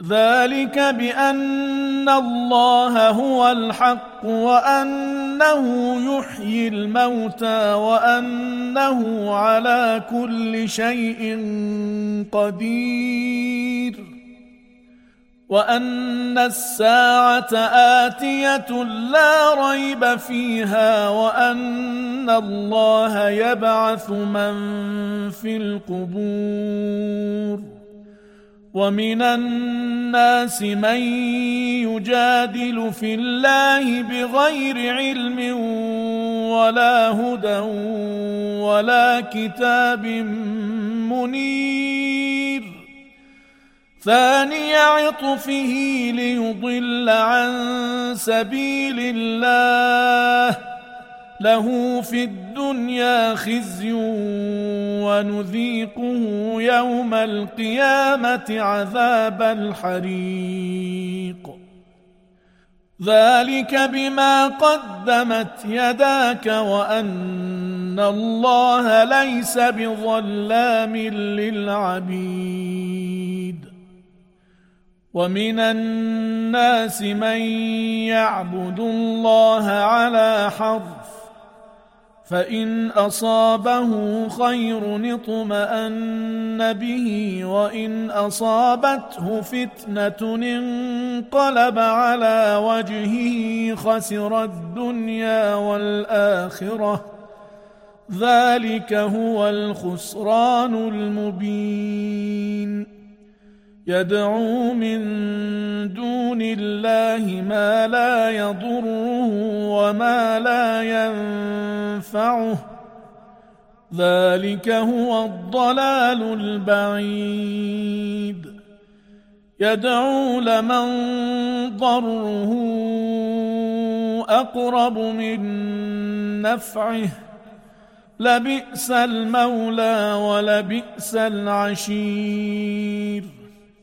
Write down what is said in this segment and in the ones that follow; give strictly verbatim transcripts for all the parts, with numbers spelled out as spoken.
ذلك بأن الله هو الحق وأنه يحيي الموتى وأنه على كل شيء قدير وأن الساعة آتية لا ريب فيها وأن الله يبعث من في القبور ومن الناس من يجادل في الله بغير علم ولا هدى ولا كتاب منير ثاني عطفه ليضل عن سبيل الله له في الدنيا خزي ونذيقه يوم القيامة عذاب الحريق ذلك بما قدمت يداك وأن الله ليس بظلام للعبيد ومن الناس من يعبد الله على حرف فإن أصابه خير اطمأن به وإن أصابته فتنة انقلب على وجهه خسر الدنيا والآخرة ذلك هو الخسران المبين يدعو من دون الله ما لا يضره وما لا ينفعه ذلك هو الضلال البعيد يدعو لمن ضره أقرب من نفعه لبئس المولى ولبئس العشير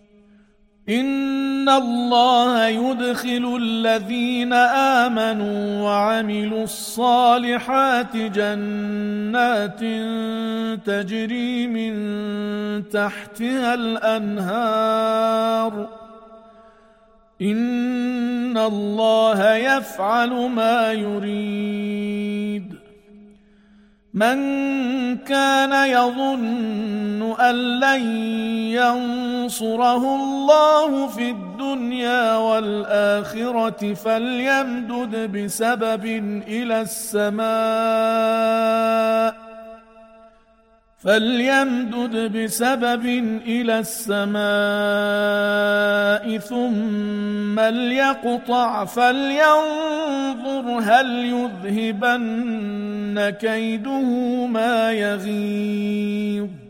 إن الله يدخل الذين آمنوا وعملوا الصالحات جنات تجري من تحتها الأنهار إن الله يفعل ما يريد من كان يظن أن لن ينصره الله في الدنيا والآخرة فليمدد بسبب إلى السماء فليمدد بسبب إلى السماء ثم ليقطع فلينظر هل يذهبن كيده ما يغيظ